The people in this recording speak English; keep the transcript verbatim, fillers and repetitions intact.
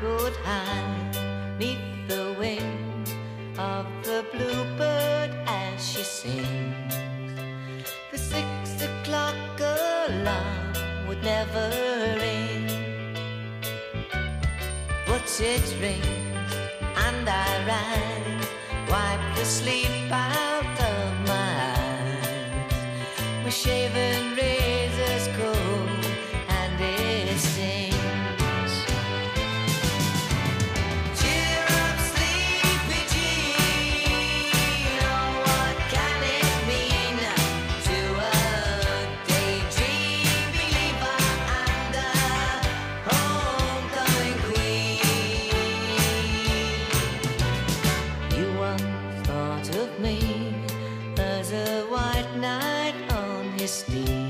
could hide neath the wing of the bluebird as she sings. The six o'clock alarm would never ring, but it rings and I rise, wipe the sleep out of my eyes. My shaven razor's cold and it stings. Cheer up, sleepy Jean, oh what can it mean to a daydream believer and a homecoming queen? You once thought of me as a white knight on his steed,